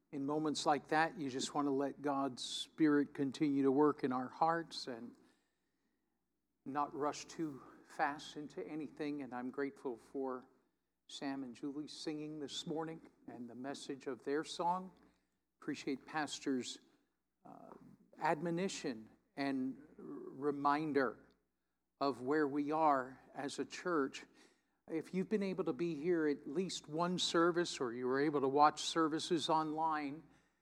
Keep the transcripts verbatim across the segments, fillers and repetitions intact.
In moments like that, you just want to let God's Spirit continue to work in our hearts and not rush too fast into anything. And I'm grateful for Sam and Julie singing this morning and the message of their song. Appreciate Pastor's uh, admonition and r- reminder of where we are as a church. If you've been able to be here at least one service, or you were able to watch services online,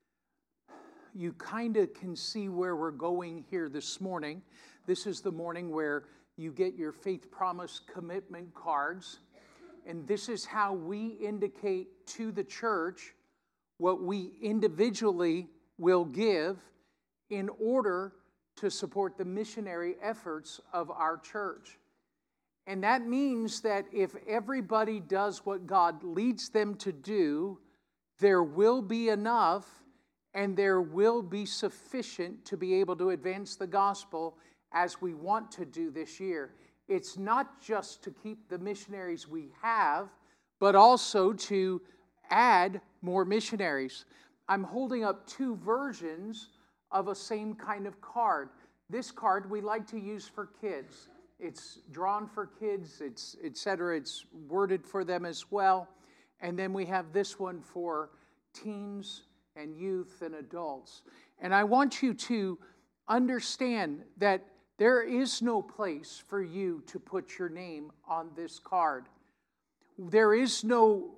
you kind of can see where we're going here this morning. This is the morning where you get your faith promise commitment cards. And this is how we indicate to the church what we individually will give in order to support the missionary efforts of our church. And that means that if everybody does what God leads them to do, there will be enough and there will be sufficient to be able to advance the gospel as we want to do this year. It's not just to keep the missionaries we have, but also to add more missionaries. I'm holding up two versions of a same kind of card. This card we like to use for kids. It's drawn for kids, it's et cetera. It's worded for them as well. And then we have this one for teens and youth and adults. And I want you to understand that there is no place for you to put your name on this card. There is no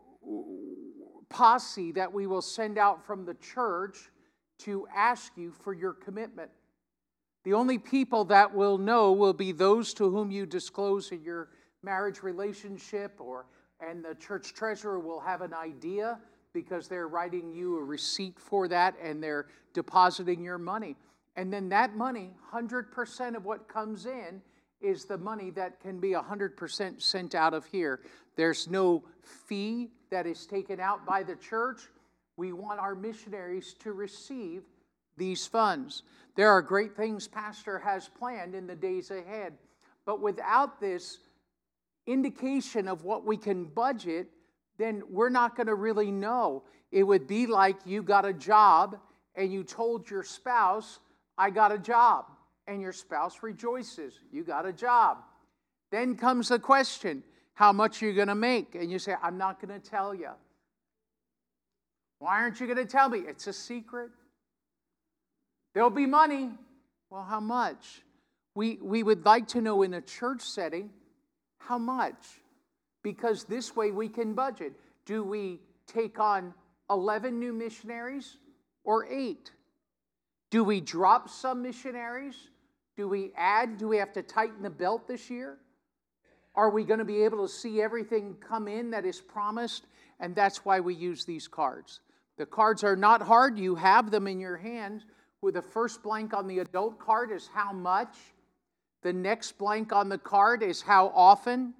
posse that we will send out from the church to ask you for your commitment. The only people that will know will be those to whom you disclose in your marriage relationship, or and the church treasurer will have an idea because they're writing you a receipt for that and they're depositing your money. And then that money, one hundred percent of what comes in is the money that can be one hundred percent sent out of here. There's no fee that is taken out by the church. We want our missionaries to receive these funds. There are great things Pastor has planned in the days ahead, but without this indication of what we can budget, then we're not going to really know. It would be like you got a job and you told your spouse, I got a job, and your spouse rejoices. You got a job. Then comes the question, how much are you going to make? And you say, I'm not going to tell you. Why aren't you going to tell me? It's a secret. There'll be money. Well, how much? We, we would like to know in a church setting, how much? Because this way we can budget. Do we take on eleven new missionaries or eight? Do we drop some missionaries? Do we add? Do we have to tighten the belt this year? Are we going to be able to see everything come in that is promised? And that's why we use these cards. The cards are not hard. You have them in your hand. With the first blank on the adult card is how much. The next blank on the card is how often.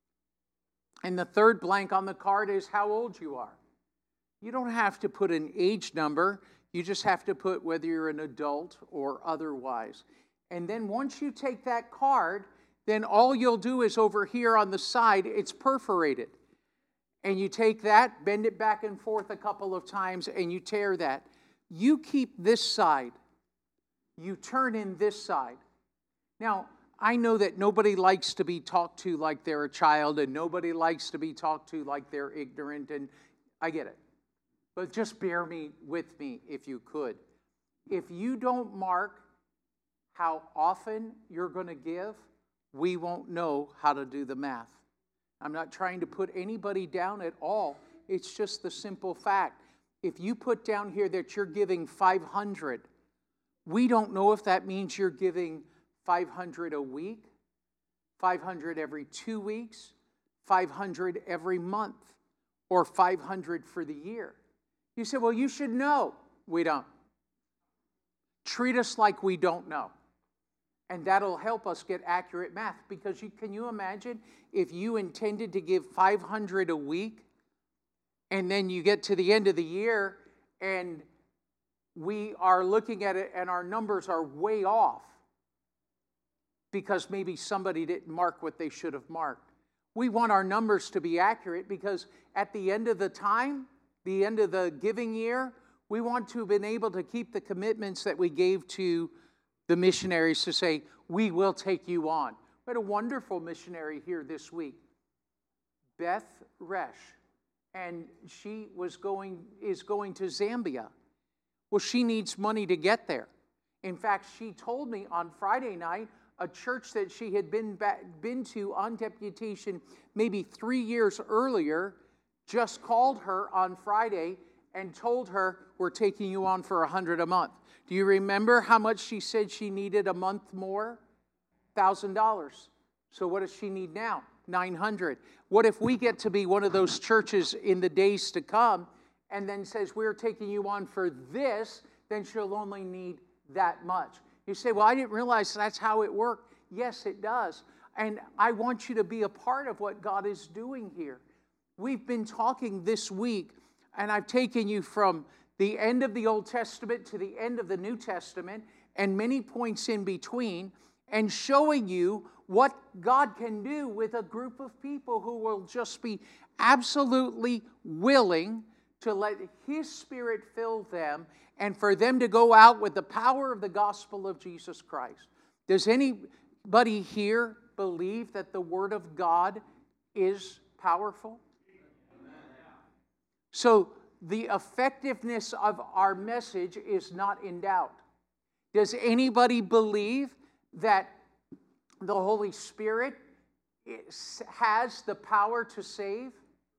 And the third blank on the card is how old you are. You don't have to put an age number. You just have to put whether you're an adult or otherwise. And then once you take that card, then all you'll do is over here on the side, it's perforated. And you take that, bend it back and forth a couple of times, and you tear that. You keep this side. You turn in this side. Now, I know that nobody likes to be talked to like they're a child, and nobody likes to be talked to like they're ignorant, and I get it. But just bear me with me if you could. If you don't mark how often you're going to give, we won't know how to do the math. I'm not trying to put anybody down at all. It's just the simple fact. If you put down here that you're giving five hundred, we don't know if that means you're giving five hundred a week, five hundred every two weeks, five hundred every month, or five hundred for the year. You say, well, you should know. We don't. Treat us like we don't know. And that'll help us get accurate math. Because you, can you imagine if you intended to give five hundred a week, and then you get to the end of the year and we are looking at it and our numbers are way off because maybe somebody didn't mark what they should have marked. We want our numbers to be accurate because at the end of the time, the end of the giving year, We want to have been able to keep the commitments that we gave to the missionaries to say, we will take you on. We had a wonderful missionary here this week, Beth Resch, and she was going is going to Zambia. Well, she needs money to get there. In fact, she told me on Friday night, a church that she had been back, been to on deputation maybe three years earlier just called her on Friday and told her, we're taking you on for a hundred a month. Do you remember how much she said she needed a month more? one thousand dollars. So what does she need now? nine hundred. What if we get to be one of those churches in the days to come and then says, we're taking you on for this, then she'll only need that much. You say, well, I didn't realize that's how it worked. Yes, it does. And I want you to be a part of what God is doing here. We've been talking this week, and I've taken you from the end of the Old Testament to the end of the New Testament, and many points in between, and showing you what God can do with a group of people who will just be absolutely willing to let His Spirit fill them and for them to go out with the power of the gospel of Jesus Christ. Does anybody here believe that the Word of God is powerful? So the effectiveness of our message is not in doubt. Does anybody believe that the Holy Spirit is, has the power to save?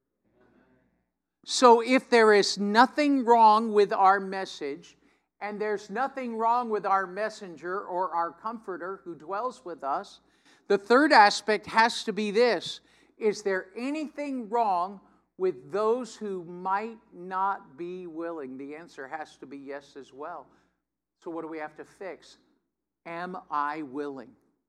So if there is nothing wrong with our message, and there's nothing wrong with our messenger or our comforter who dwells with us, the third aspect has to be this: is there anything wrong with those who might not be willing? The answer has to be yes as well. So what do we have to fix? Am I willing?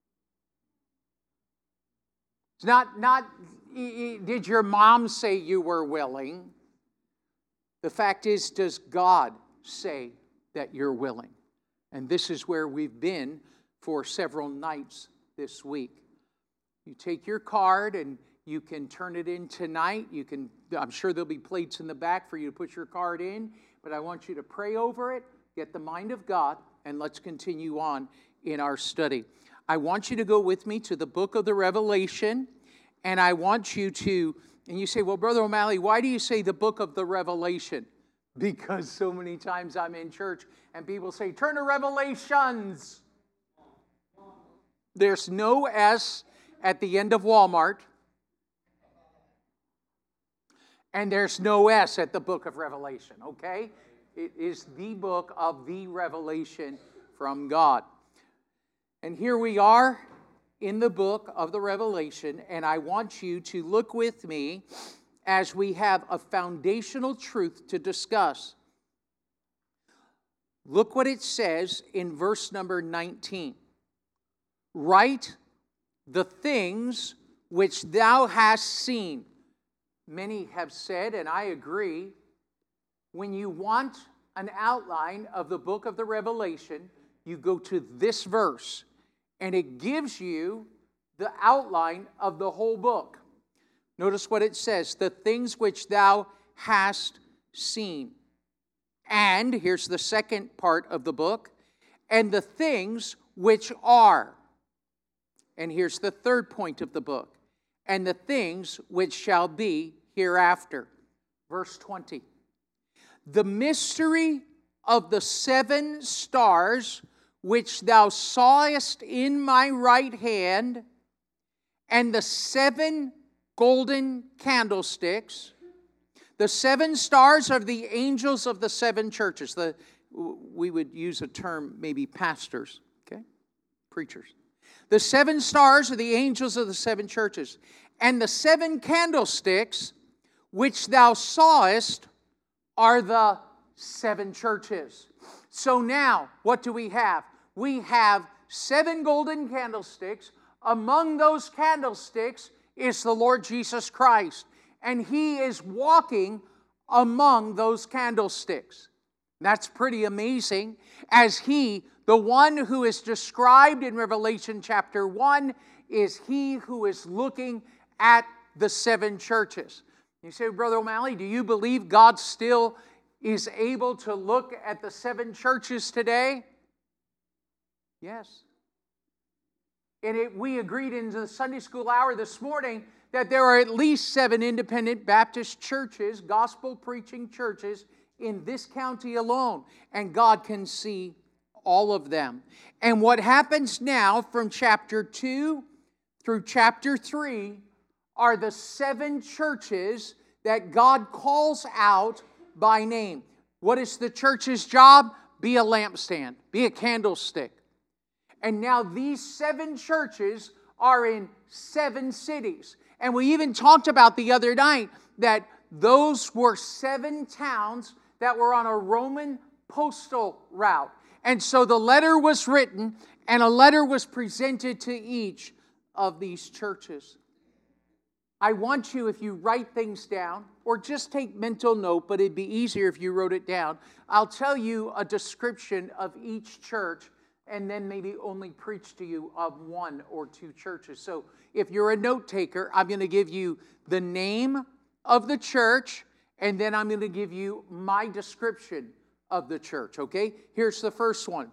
It's not, not, did your mom say you were willing? The fact is, does God say that you're willing? And this is where we've been for several nights this week. You take your card and you can turn it in tonight. You can, I'm sure there'll be plates in the back for you to put your card in, but I want you to pray over it, get the mind of God, and let's continue on in our study. I want you to go with me to the book of the Revelation, and I want you to, and you say, well, Brother O'Malley, why do you say the book of the Revelation? Because so many times I'm in church and people say, turn to Revelations. There's no S at the end of Walmart, and there's no S at the book of Revelation, okay? It is the book of the revelation from God. And here we are in the book of the Revelation, and I want you to look with me as we have a foundational truth to discuss. Look what it says in verse number nineteen. Write the things which thou hast seen. Many have said, and I agree, when you want an outline of the book of the Revelation, you go to this verse, and it gives you the outline of the whole book. Notice what it says, the things which thou hast seen. And, here's the second part of the book, and the things which are. And here's the third point of the book, and the things which shall be hereafter. Verse twenty. The mystery of the seven stars which thou sawest in my right hand, and the seven golden candlesticks. The seven stars are the angels of the seven churches. The, we would use a term, maybe pastors, okay? Preachers. The seven stars are the angels of the seven churches. And the seven candlesticks which thou sawest are the seven churches. So now, what do we have? We have seven golden candlesticks. Among those candlesticks is the Lord Jesus Christ. And He is walking among those candlesticks. That's pretty amazing. As He, the one who is described in Revelation chapter one, is He who is looking at the seven churches. You say, Brother O'Malley, do you believe God still is able to look at the seven churches today? Yes. And it, we agreed in the Sunday school hour this morning that there are at least seven independent Baptist churches, gospel preaching churches, in this county alone. And God can see all of them. And what happens now from chapter two through chapter three are the seven churches that God calls out by name. What is the church's job? Be a lampstand, be a candlestick. And now these seven churches are in seven cities. And we even talked about the other night that those were seven towns that were on a Roman postal route. And so the letter was written, and a letter was presented to each of these churches. I want you, if you write things down, or just take mental note, but it'd be easier if you wrote it down. I'll tell you a description of each church, and then maybe only preach to you of one or two churches. So if you're a note taker, I'm going to give you the name of the church, and then I'm going to give you my description of the church, okay? Here's the first one.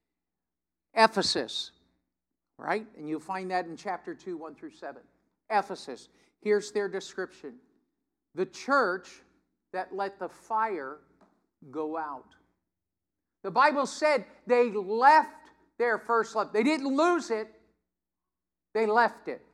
Ephesus, right? And you'll find that in chapter two, one through seven. Ephesus. Here's their description. The church that let the fire go out. The Bible said they left their first love. They didn't lose it. They left it.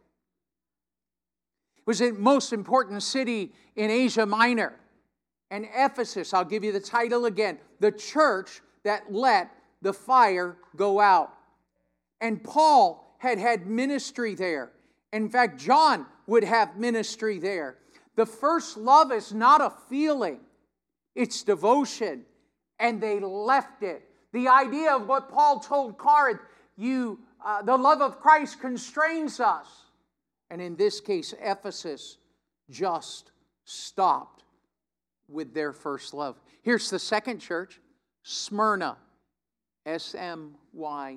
It was the most important city in Asia Minor. And Ephesus, I'll give you the title again, the church that let the fire go out. And Paul had had ministry there. In fact, John would have ministry there. The first love is not a feeling, it's devotion. And they left it. The idea of what Paul told Corinth, you, uh, the love of Christ constrains us. And in this case, Ephesus just stopped with their first love. Here's the second church, Smyrna, S M Y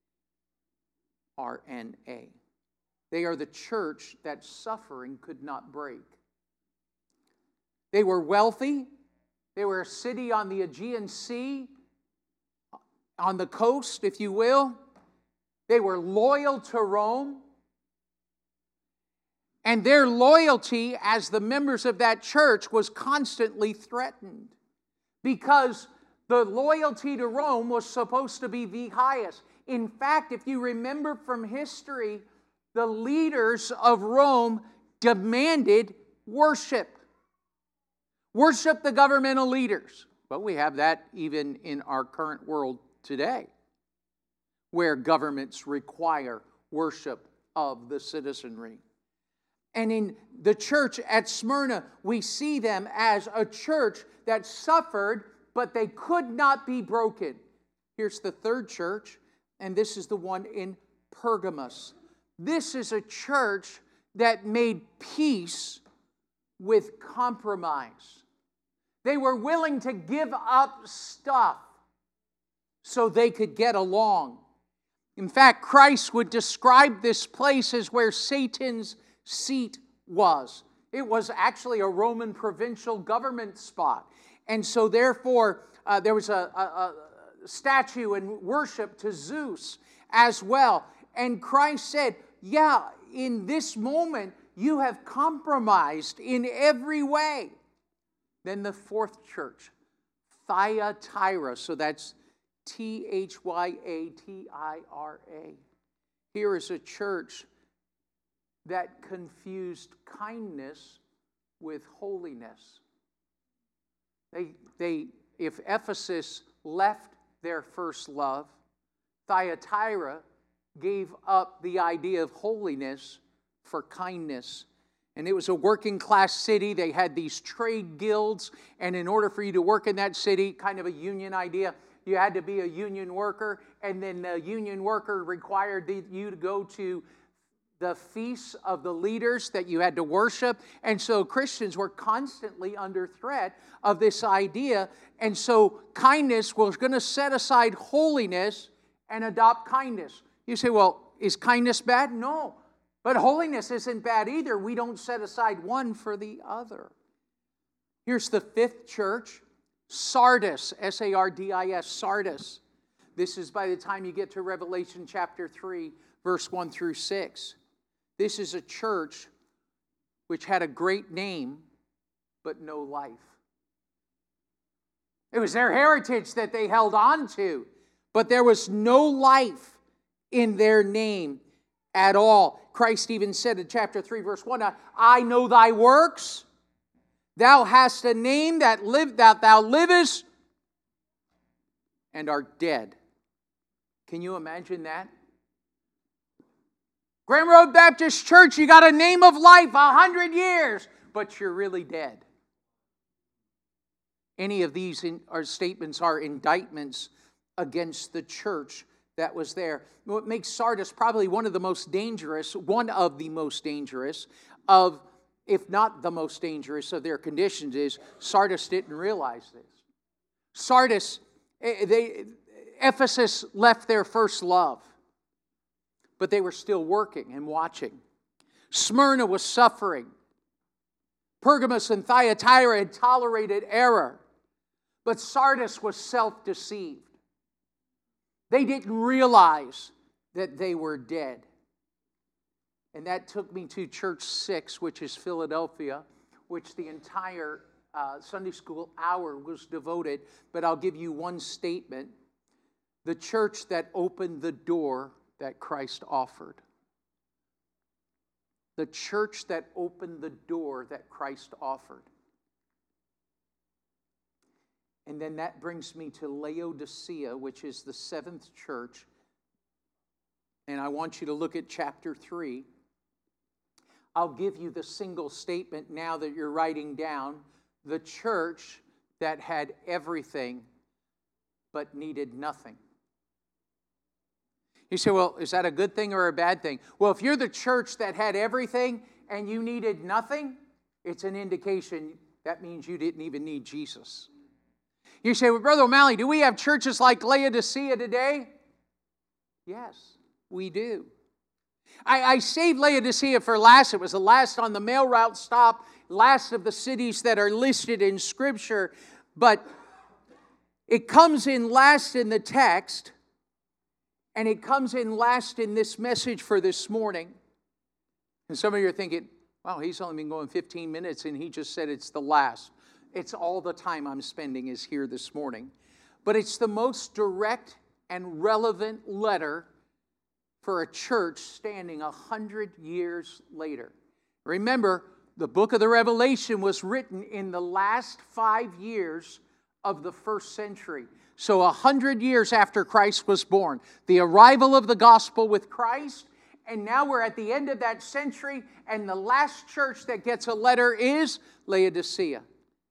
R N A. They are the church that suffering could not break. They were wealthy. They were a city on the Aegean Sea, on the coast, if you will. They were loyal to Rome. And their loyalty as the members of that church was constantly threatened because the loyalty to Rome was supposed to be the highest. In fact, if you remember from history, the leaders of Rome demanded worship. Worship the governmental leaders. But we have that even in our current world today, where governments require worship of the citizenry. And in the church at Smyrna, we see them as a church that suffered, but they could not be broken. Here's the third church, and this is the one in Pergamos. This is a church that made peace with compromise. They were willing to give up stuff so they could get along. In fact, Christ would describe this place as where Satan's seat was. It was actually a Roman provincial government spot. And so therefore, uh, there was a, a, a statue and worship to Zeus as well. And Christ said, yeah, in this moment, you have compromised in every way. Then the fourth church, Thyatira. So that's T H Y A T I R A. Here is a church that confused kindness with holiness. They, they, if Ephesus left their first love, Thyatira gave up the idea of holiness for kindness. And it was a working class city. They had these trade guilds. And in order for you to work in that city, kind of a union idea, you had to be a union worker. And then the union worker required you to go to the feasts of the leaders that you had to worship. And so Christians were constantly under threat of this idea. And so kindness was going to set aside holiness and adopt kindness. You say, well, is kindness bad? No. But holiness isn't bad either. We don't set aside one for the other. Here's the fifth church, Sardis, S A R D I S, Sardis. This is by the time you get to Revelation chapter three, verse one through six. This is a church which had a great name, but no life. It was their heritage that they held on to, but there was no life in their name at all. Christ even said in chapter three, verse one, I know thy works. Thou hast a name that live that thou livest and art dead. Can you imagine that? Grand Road Baptist Church, you got a name of life, a hundred years, but you're really dead. Any of these in, are statements are indictments against the church that was there. What makes Sardis probably one of the most dangerous, one of the most dangerous of, if not the most dangerous of their conditions, is Sardis didn't realize this. Sardis, they, Ephesus left their first love, but they were still working and watching. Smyrna was suffering. Pergamos and Thyatira had tolerated error, but Sardis was self-deceived. They didn't realize that they were dead. And that took me to Church six, which is Philadelphia, which the entire uh, Sunday school hour was devoted. But I'll give you one statement. The church that opened the door that Christ offered. The church that opened the door that Christ offered. And then that brings me to Laodicea, which is the seventh church. And I want you to look at chapter three. I'll give you the single statement now that you're writing down. The church that had everything but needed nothing. You say, well, is that a good thing or a bad thing? Well, if you're the church that had everything and you needed nothing, it's an indication that means you didn't even need Jesus. You say, well, Brother O'Malley, do we have churches like Laodicea today? Yes, we do. I, I saved Laodicea for last. It was the last on the mail route stop, last of the cities that are listed in Scripture. But it comes in last in the text, and it comes in last in this message for this morning. And some of you are thinking, wow, he's only been going fifteen minutes, and he just said it's the last. It's all the time I'm spending is here this morning. But it's the most direct and relevant letter for a church standing a hundred years later. Remember, the book of the Revelation was written in the last five years of the first century. So a hundred years after Christ was born. The arrival of the gospel with Christ, and now we're at the end of that century, and the last church that gets a letter is Laodicea.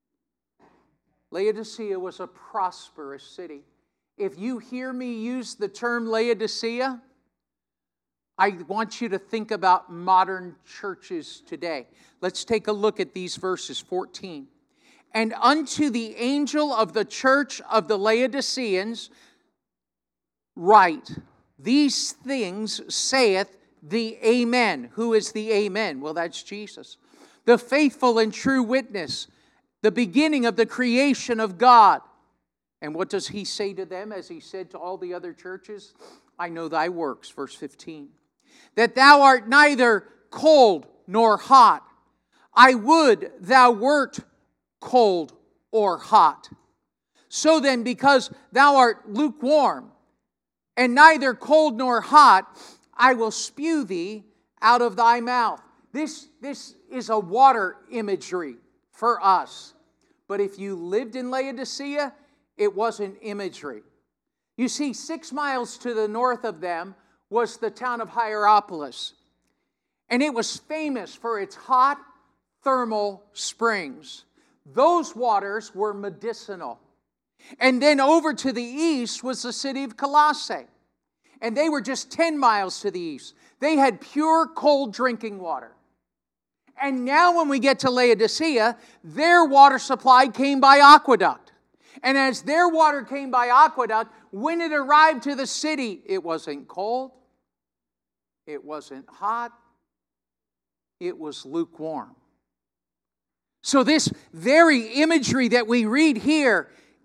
Laodicea was a prosperous city. If you hear me use the term Laodicea, I want you to think about modern churches today. Let's take a look at these verses, fourteen. And unto the angel of the church of the Laodiceans write, these things saith the Amen. Who is the Amen? Well, that's Jesus. The faithful and true witness, the beginning of the creation of God. And what does he say to them as he said to all the other churches? I know thy works, verse fifteen. That thou art neither cold nor hot. I would thou wert cold or hot. So then, because thou art lukewarm, and neither cold nor hot, I will spew thee out of thy mouth. This, this is a water imagery for us. But if you lived in Laodicea, it wasn't imagery. You see, six miles to the north of them was the town of Hierapolis. And it was famous for its hot thermal springs. Those waters were medicinal. And then over to the east was the city of Colossae. And they were just ten miles to the east. They had pure cold drinking water. And now when we get to Laodicea, their water supply came by aqueduct. And as their water came by aqueduct, when it arrived to the city, it wasn't cold, it wasn't hot, it was lukewarm. So this very imagery that we read here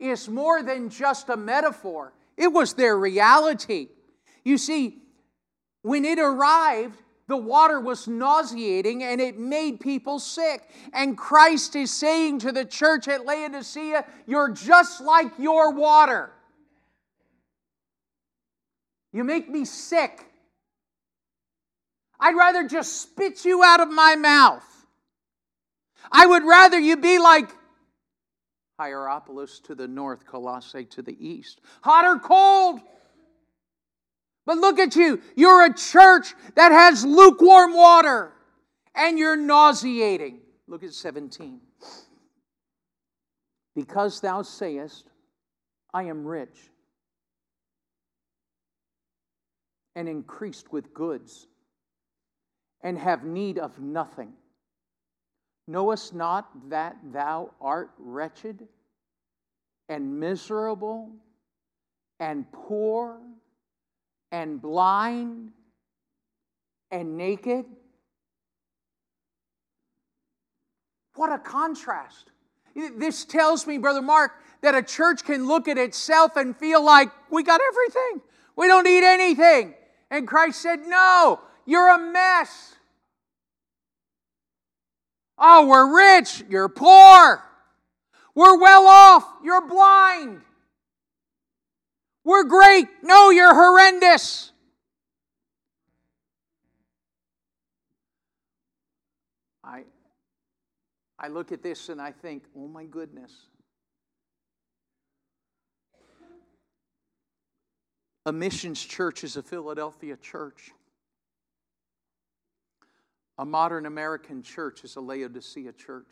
is more than just a metaphor. It was their reality. You see, when it arrived, the water was nauseating and it made people sick. And Christ is saying to the church at Laodicea, you're just like your water. You make me sick. I'd rather just spit you out of my mouth. I would rather you be like Hierapolis to the north, Colossae to the east. Hot or cold. But look at you. You're a church that has lukewarm water. And you're nauseating. Look at seventeen. Because thou sayest, I am rich, and increased with goods, and have need of nothing. Knowest not that thou art wretched, and miserable, and poor, and blind, and naked? What a contrast. This tells me, Brother Mark, that a church can look at itself and feel like we got everything. We don't need anything. And Christ said, no, you're a mess. Oh, we're rich. You're poor. We're well off. You're blind. We're great. No, you're horrendous. I, I look at this and I think, oh my goodness. A missions church is a Philadelphia church. A modern American church is a Laodicea church.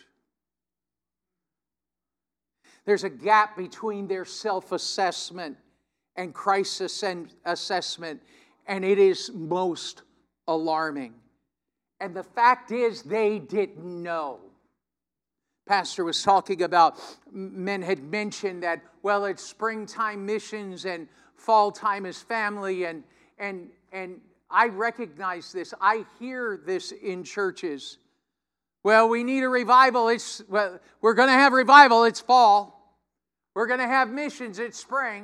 There's a gap between their self-assessment and Christ's assessment, and it is most alarming. And the fact is, they didn't know. Pastor was talking about, men had mentioned that, well, it's springtime missions and fall time is family, and and and I recognize this. I hear this in churches. Well, we need a revival. It's well, we're going to have revival. It's fall. We're going to have missions. It's spring.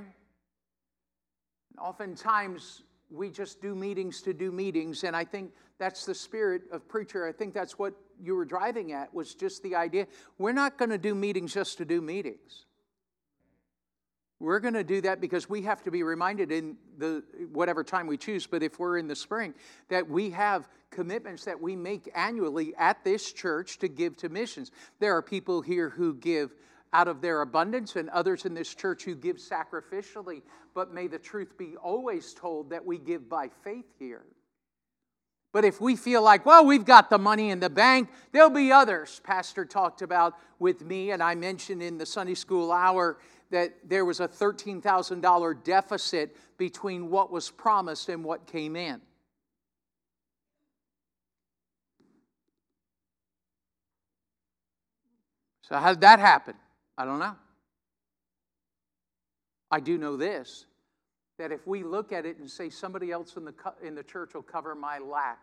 Oftentimes, we just do meetings to do meetings, and I think that's the spirit of preacher. I think that's what you were driving at, was just the idea. We're not going to do meetings just to do meetings. We're going to do that because we have to be reminded in the whatever time we choose, but if we're in the spring, that we have commitments that we make annually at this church to give to missions. There are people here who give out of their abundance, and others in this church who give sacrificially, but may the truth be always told that we give by faith here. But if we feel like, well, we've got the money in the bank, there'll be others. Pastor talked about with me, and I mentioned in the Sunday school hour that there was a thirteen thousand dollars deficit between what was promised and what came in. So how did that happen? I don't know. I do know this, that if we look at it and say somebody else in the in the church will cover my lack,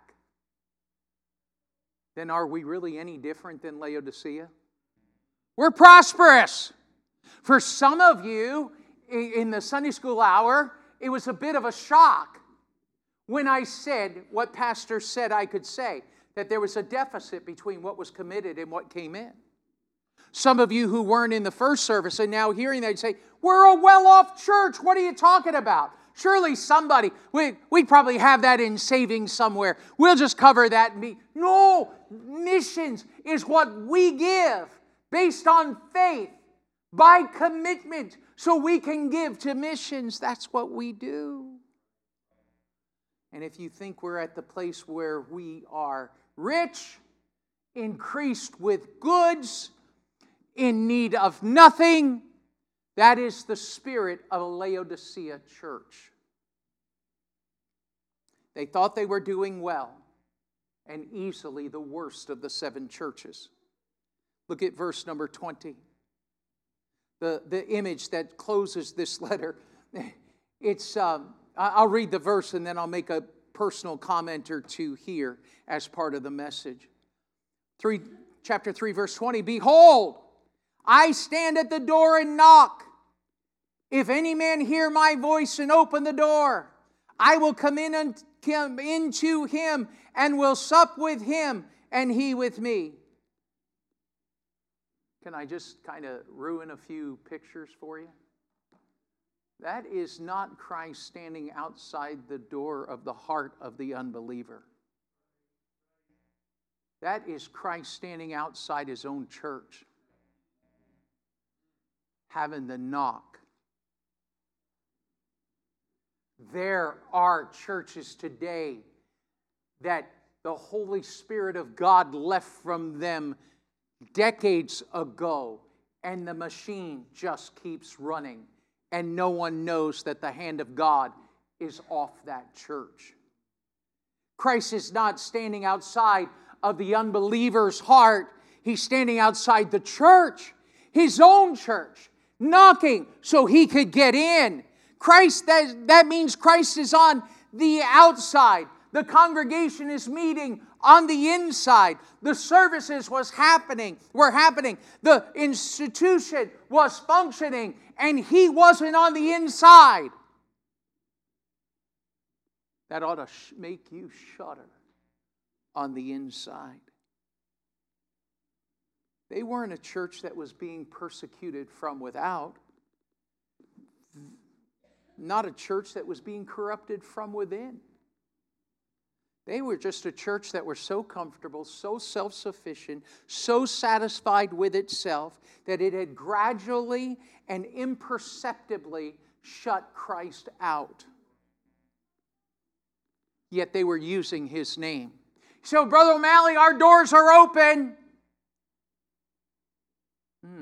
then are we really any different than Laodicea? We're prosperous. For some of you, in the Sunday school hour, it was a bit of a shock when I said what Pastor said I could say, that there was a deficit between what was committed and what came in. Some of you who weren't in the first service and now hearing that, say, we're a well-off church. What are you talking about? Surely somebody, we, we'd probably have that in savings somewhere. We'll just cover that and be. No, missions is what we give based on faith, by commitment, so we can give to missions. That's what we do. And if you think we're at the place where we are rich, increased with goods, in need of nothing, that is the spirit of a Laodicea church. They thought they were doing well, and easily the worst of the seven churches. Look at verse number twenty. The, the image that closes this letter. It's um, I'll read the verse and then I'll make a personal comment or two here as part of the message. Three, chapter three, verse twenty. Behold, I stand at the door and knock. If any man hear my voice and open the door, I will come in and come into him and will sup with him and he with me. Can I just kind of ruin a few pictures for you? That is not Christ standing outside the door of the heart of the unbeliever. That is Christ standing outside his own church, having the knock. There are churches today that the Holy Spirit of God left from them decades ago, and the machine just keeps running, and no one knows that the hand of God is off that church. Christ is not standing outside of the unbeliever's heart. He's standing outside the church, his own church, knocking so he could get in. Christ, that, that means Christ is on the outside. The congregation is meeting on the inside. The services was happening, were happening. The institution was functioning, and he wasn't on the inside. That ought to make you shudder on the inside. They weren't a church that was being persecuted from without. Not a church that was being corrupted from within. They were just a church that were so comfortable, so self-sufficient, so satisfied with itself that it had gradually and imperceptibly shut Christ out. Yet they were using his name. So, Brother O'Malley, our doors are open. Hmm.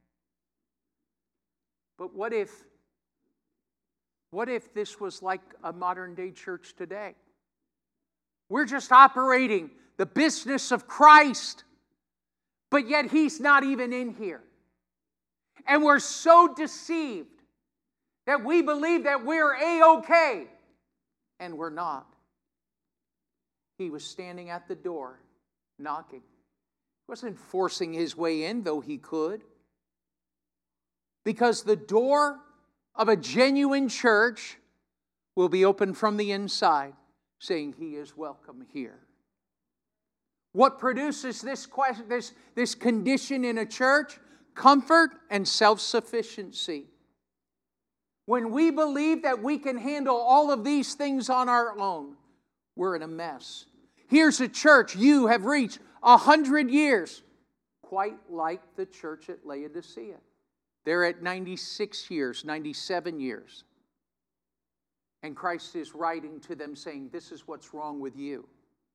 But what if, what if this was like a modern day church today? We're just operating the business of Christ, but yet he's not even in here. And we're so deceived that we believe that we're A-okay, and we're not. He was standing at the door, knocking. He wasn't forcing his way in, though he could. Because the door of a genuine church will be open from the inside, saying he is welcome here. What produces this question, this, this condition in a church? Comfort and self-sufficiency. When we believe that we can handle all of these things on our own, we're in a mess. Here's a church you have reached a hundred years, quite like the church at Laodicea. They're at ninety-six years, ninety-seven years. And Christ is writing to them saying, this is what's wrong with you.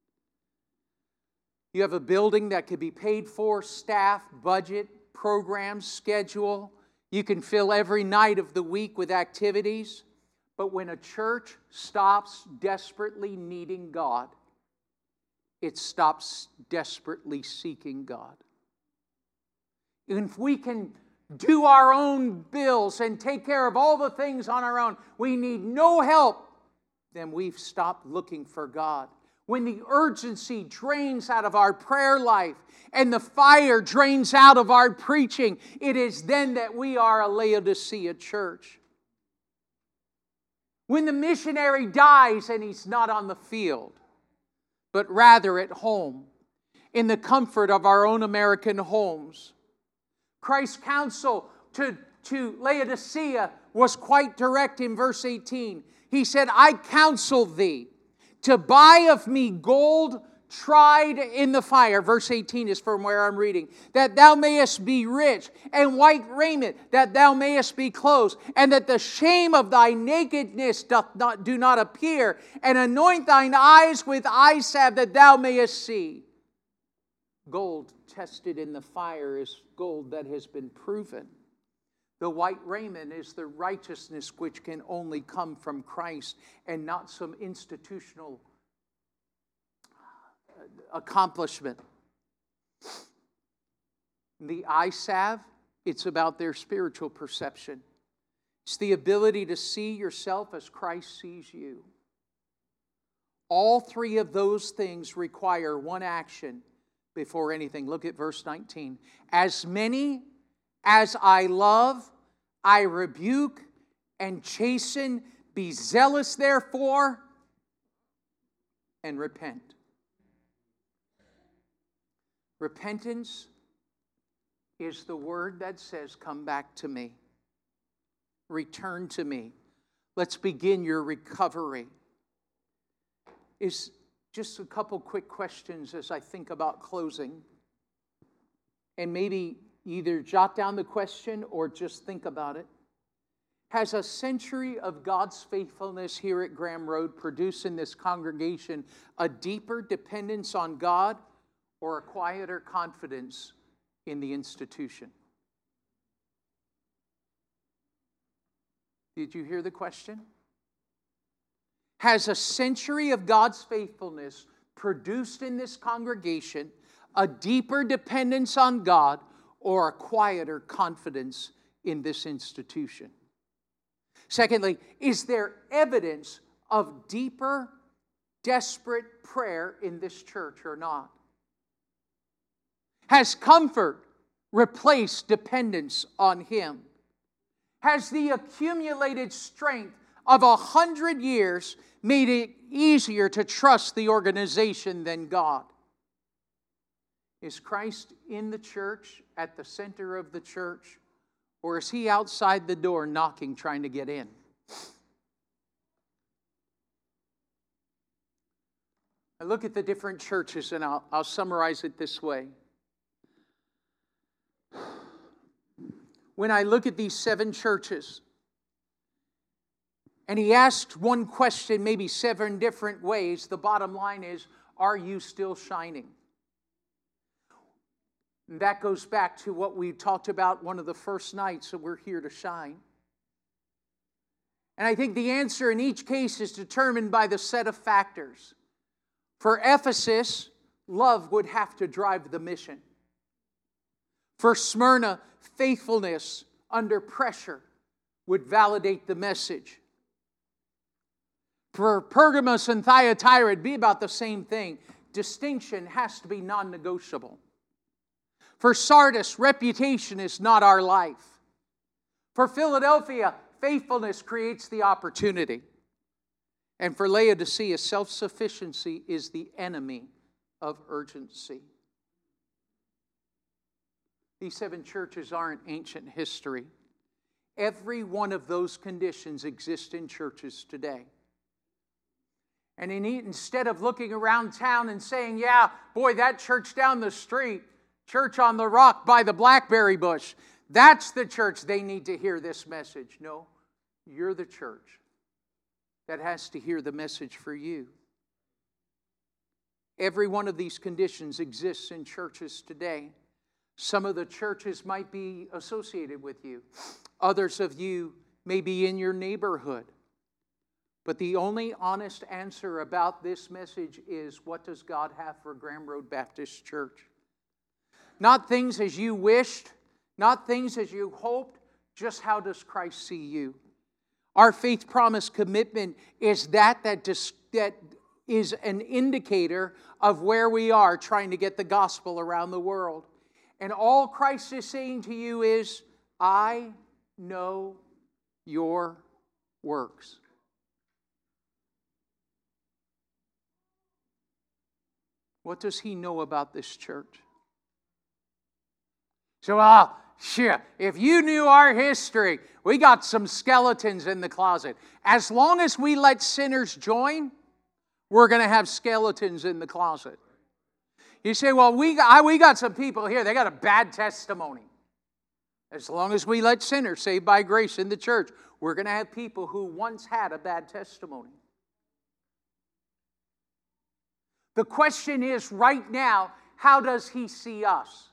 You have a building that could be paid for, staff, budget, program, schedule. You can fill every night of the week with activities. But when a church stops desperately needing God, it stops desperately seeking God. And if we can do our own bills and take care of all the things on our own, we need no help, then we've stopped looking for God. When the urgency drains out of our prayer life and the fire drains out of our preaching, it is then that we are a Laodicea church. When the missionary dies and he's not on the field, but rather at home, in the comfort of our own American homes. Christ's counsel to, to Laodicea was quite direct in verse eighteen. He said, I counsel thee to buy of me gold tried in the fire. Verse eighteen is from where I'm reading. That thou mayest be rich, and white raiment, that thou mayest be clothed, and that the shame of thy nakedness doth not, do not appear, and anoint thine eyes with eye salve, that thou mayest see. Gold tested in the fire is gold that has been proven. The white raiment is the righteousness which can only come from Christ and not some institutional accomplishment. The eye salve, it's about their spiritual perception. It's the ability to see yourself as Christ sees you. All three of those things require one action before anything. Look at verse nineteen. As many as I love, I rebuke and chasten, be zealous therefore, and repent. Repentance is the word that says, come back to me. Return to me. Let's begin your recovery. Is just a couple quick questions as I think about closing. And maybe either jot down the question or just think about it. Has a century of God's faithfulness here at Graham Road produced in this congregation a deeper dependence on God or a quieter confidence in the institution? Did you hear the question? Has a century of God's faithfulness produced in this congregation a deeper dependence on God or a quieter confidence in this institution? Secondly, is there evidence of deeper, desperate prayer in this church or not? Has comfort replaced dependence on Him? Has the accumulated strength of a hundred years made it easier to trust the organization than God? Is Christ in the church, at the center of the church, or is He outside the door knocking, trying to get in? I look at the different churches and I'll, I'll summarize it this way. When I look at these seven churches, and he asked one question maybe seven different ways, the bottom line is, are you still shining? And that goes back to what we talked about one of the first nights that we're here to shine. And I think the answer in each case is determined by the set of factors. For Ephesus, love would have to drive the mission. For Smyrna, faithfulness under pressure would validate the message. For Pergamos and Thyatira, it'd be about the same thing. Distinction has to be non-negotiable. For Sardis, reputation is not our life. For Philadelphia, faithfulness creates the opportunity. And for Laodicea, self-sufficiency is the enemy of urgency. These seven churches aren't ancient history. Every one of those conditions exists in churches today. And in, instead of looking around town and saying, yeah, boy, that church down the street, church on the rock by the blackberry bush, that's the church, they need to hear this message. No, you're the church that has to hear the message for you. Every one of these conditions exists in churches today. Some of the churches might be associated with you. Others of you may be in your neighborhood. But the only honest answer about this message is, what does God have for Graham Road Baptist Church? Not things as you wished, not things as you hoped, just how does Christ see you? Our faith promise commitment is that that, dis- that is an indicator of where we are trying to get the gospel around the world. And all Christ is saying to you is, I know your works. What does He know about this church? So, ah, oh, shit, if you knew our history, we got some skeletons in the closet. As long as we let sinners join, we're going to have skeletons in the closet. You say, well, we got, we got some people here, they got a bad testimony. As long as we let sinners saved by grace in the church, we're going to have people who once had a bad testimony. The question is, right now, how does He see us?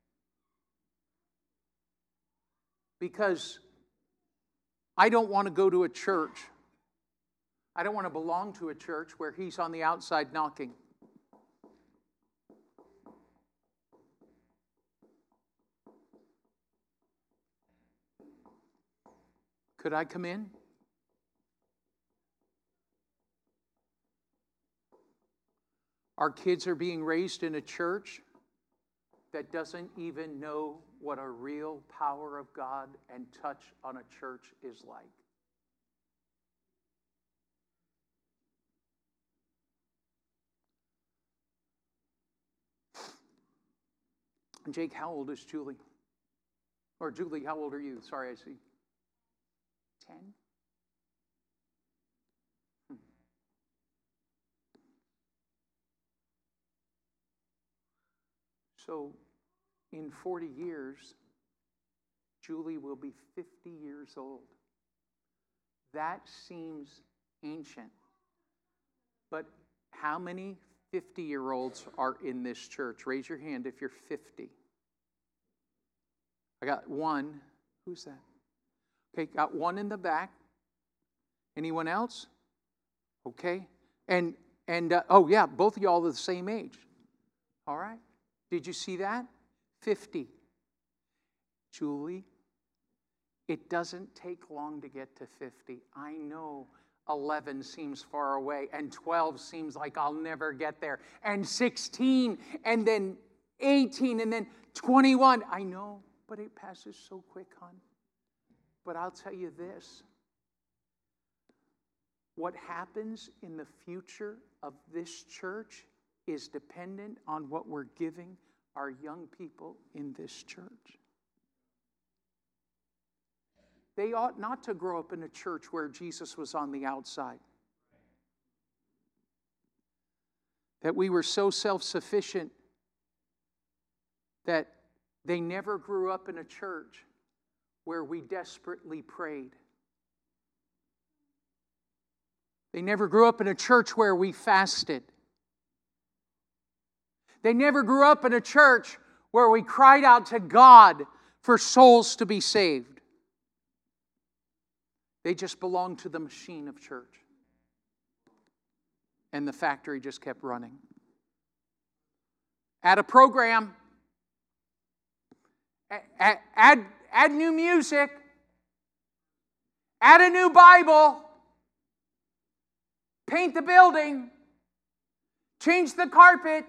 Because I don't want to go to a church. I don't want to belong to a church where He's on the outside knocking. Could I come in? Our kids are being raised in a church that doesn't even know what a real power of God and touch on a church is like. Jake, how old is Julie? Or Julie, how old are you? Sorry, I see. Ten? Hmm. So, in forty years, Julie will be fifty years old. That seems ancient. But how many fifty-year-olds are in this church? Raise your hand if you're fifty. I got one. Who's that? Okay, got one in the back. Anyone else? Okay. And, and uh, oh yeah, both of y'all are the same age. All right. Did you see that? fifty. Julie, it doesn't take long to get to fifty. I know eleven seems far away, and twelve seems like I'll never get there, and sixteen, and then eighteen, and then twenty-one. I know, but it passes so quick, hon. But I'll tell you this. What happens in the future of this church is dependent on what we're giving our young people in this church. They ought not to grow up in a church where Jesus was on the outside. That we were so self-sufficient that they never grew up in a church where we desperately prayed. They never grew up in a church where we fasted. They never grew up in a church where we cried out to God for souls to be saved. They just belonged to the machine of church. And the factory just kept running. Add a program. Add, add, add new music. Add a new Bible. Paint the building. Change the carpet.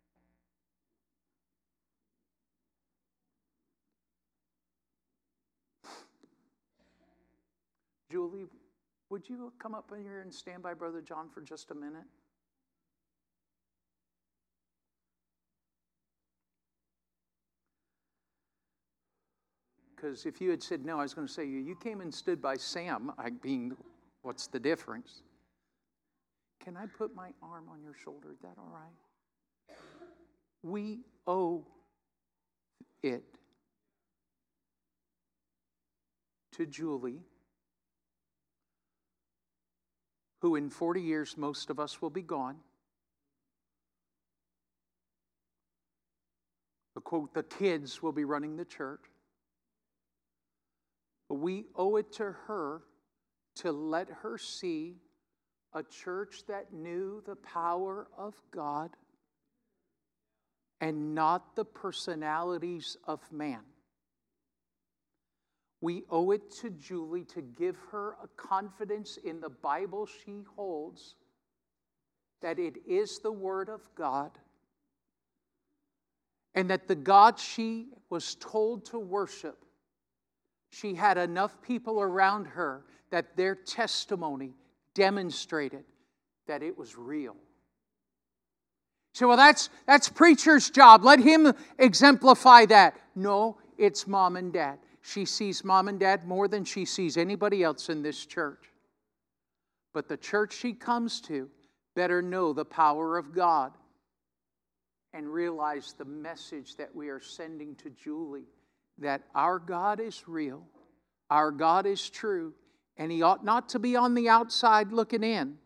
Julie, would you come up here and stand by Brother John for just a minute? Because if you had said no, I was going to say, you came and stood by Sam. I mean, what's the difference? Can I put my arm on your shoulder? Is that all right? We owe it to Julie, who in forty years, most of us will be gone. The quote, the kids will be running the church. But we owe it to her to let her see a church that knew the power of God and not the personalities of man. We owe it to Julie to give her a confidence in the Bible she holds, that it is the Word of God, and that the God she was told to worship, she had enough people around her that their testimony demonstrated that it was real. So, well, that's, that's preacher's job. Let him exemplify that. No, it's mom and dad. She sees mom and dad more than she sees anybody else in this church. But the church she comes to better know the power of God and realize the message that we are sending to Julie, that our God is real, our God is true, and He ought not to be on the outside looking in.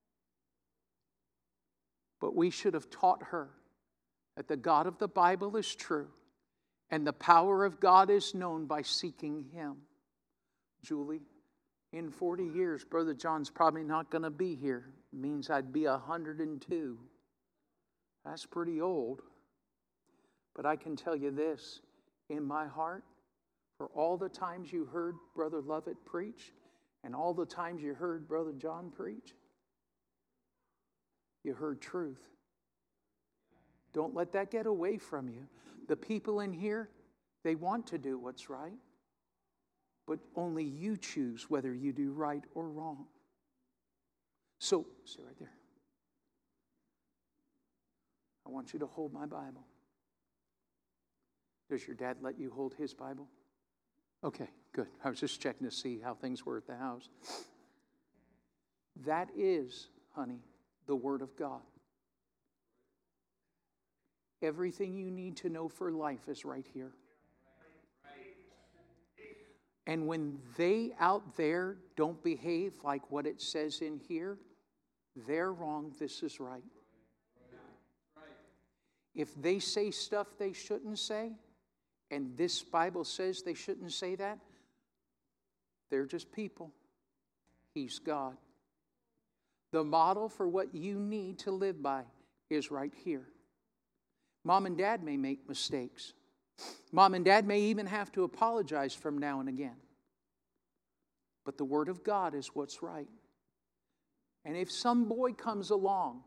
But we should have taught her that the God of the Bible is true, and the power of God is known by seeking Him. Julie, in forty years, Brother John's probably not going to be here. It means I'd be one hundred two. That's pretty old. But I can tell you this, in my heart, for all the times you heard Brother Lovett preach, and all the times you heard Brother John preach, you heard truth. Don't let that get away from you. The people in here, they want to do what's right, but only you choose whether you do right or wrong. So, stay right there. I want you to hold my Bible. Does your dad let you hold his Bible? Okay, good. I was just checking to see how things were at the house. That is, honey, the Word of God. Everything you need to know for life is right here. And when they out there don't behave like what it says in here, they're wrong, this is right. If they say stuff they shouldn't say, and this Bible says they shouldn't say that, they're just people. He's God. The model for what you need to live by is right here. Mom and Dad may make mistakes. Mom and Dad may even have to apologize from now and again. But the Word of God is what's right. And if some boy comes along,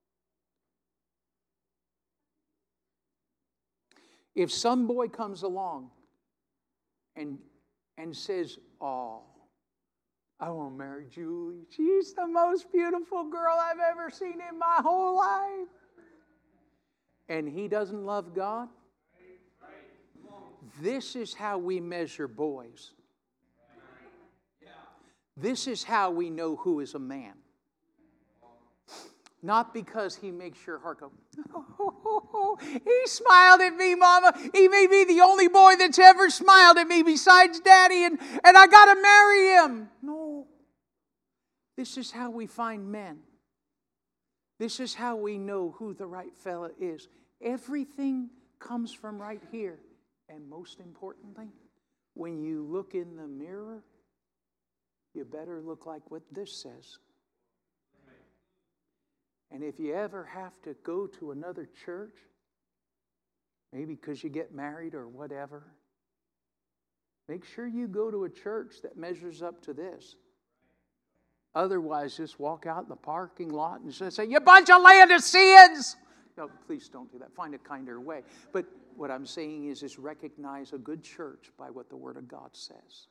if some boy comes along and, and says, oh, I want to marry Julie. She's the most beautiful girl I've ever seen in my whole life. And he doesn't love God. This is how we measure boys. This is how we know who is a man. Not because he makes your heart go, oh, oh, oh, oh. He smiled at me, Mama. He may be the only boy that's ever smiled at me besides Daddy, and, and I got to marry him. No. This is how we find men. This is how we know who the right fella is. Everything comes from right here. And most importantly, when you look in the mirror, you better look like what this says. And if you ever have to go to another church, maybe because you get married or whatever, make sure you go to a church that measures up to this. Otherwise, just walk out in the parking lot and just say, you bunch of Laodiceans! No, please don't do that. Find a kinder way. But what I'm saying is, is recognize a good church by what the Word of God says.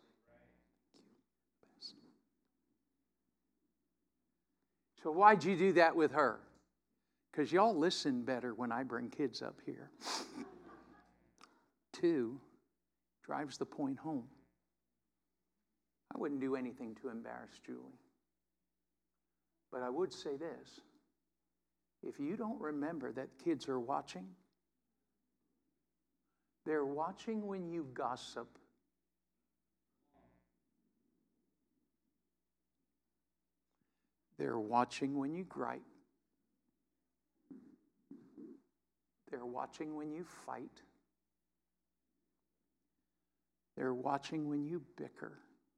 So why'd you do that with her? Because y'all listen better when I bring kids up here. Two, drives the point home. I wouldn't do anything to embarrass Julie. But I would say this. If you don't remember that kids are watching, they're watching when you gossip. They're watching when you gripe. They're watching when you fight. They're watching when you bicker.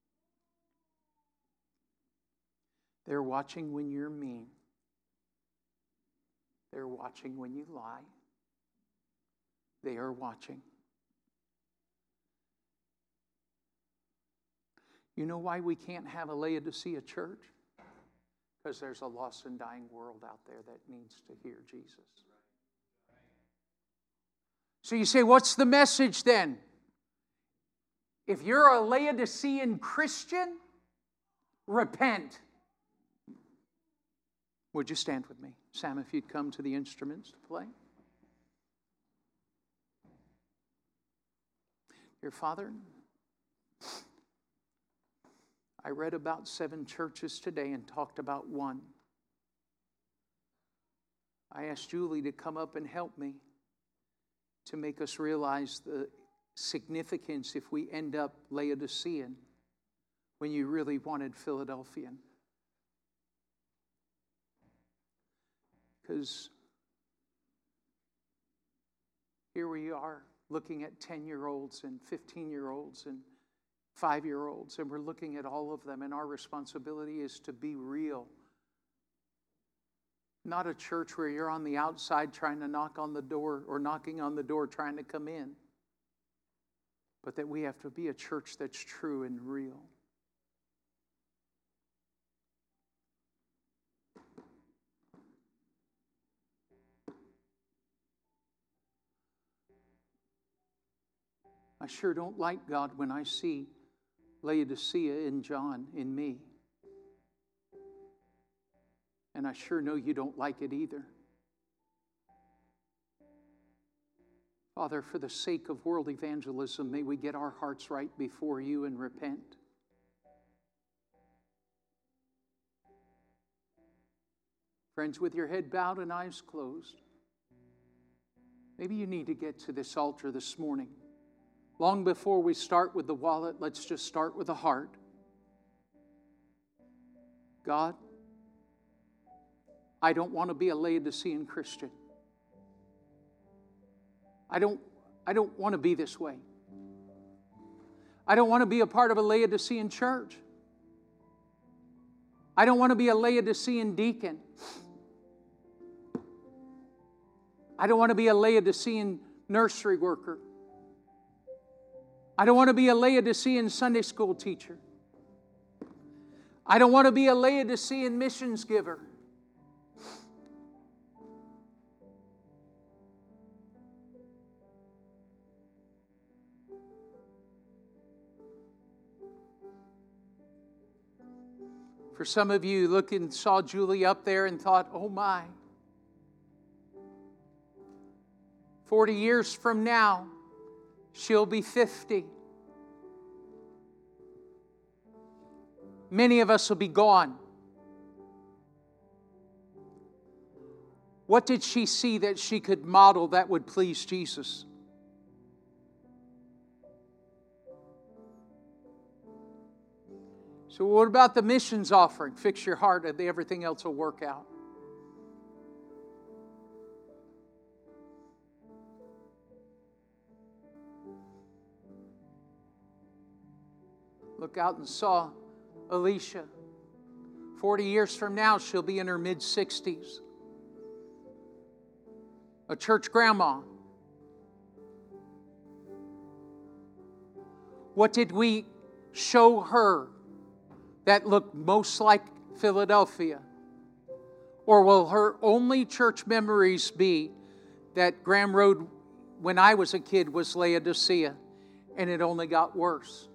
They're watching when you're mean. They're watching when you lie. They are watching. You know why we can't have a Laodicea church? Because there's a lost and dying world out there that needs to hear Jesus. So you say, what's the message then? If you're a Laodicean Christian, repent. Would you stand with me? Sam, if you'd come to the instruments to play. Dear Father, I read about seven churches today and talked about one. I asked Julie to come up and help me to make us realize the significance if we end up Laodicean when you really wanted Philadelphian. Because here we are looking at ten-year-olds and fifteen-year-olds and five-year-olds, and we're looking at all of them, and our responsibility is to be real. Not a church where you're on the outside trying to knock on the door or knocking on the door trying to come in, but that we have to be a church that's true and real. I sure don't like, God, when I see Laodicea in John, in me. And I sure know you don't like it either. Father, for the sake of world evangelism, may we get our hearts right before you and repent. Friends, with your head bowed and eyes closed, maybe you need to get to this altar this morning. Long before we start with the wallet, let's just start with the heart. God, I don't want to be a Laodicean Christian. I don't, I don't want to be this way. I don't want to be a part of a Laodicean church. I don't want to be a Laodicean deacon. I don't want to be a Laodicean nursery worker. I don't want to be a Laodicean Sunday school teacher. I don't want to be a Laodicean missions giver. For some of you, look and saw Julie up there and thought, oh my, forty years from now, she'll be fifty. Many of us will be gone. What did she see that she could model that would please Jesus? So what about the missions offering? Fix your heart and everything else will work out. Look out and saw Alicia. Forty years from now, she'll be in her mid-sixties. A church grandma. What did we show her that looked most like Philadelphia? Or will her only church memories be that Graham Road, when I was a kid, was Laodicea, and it only got worse?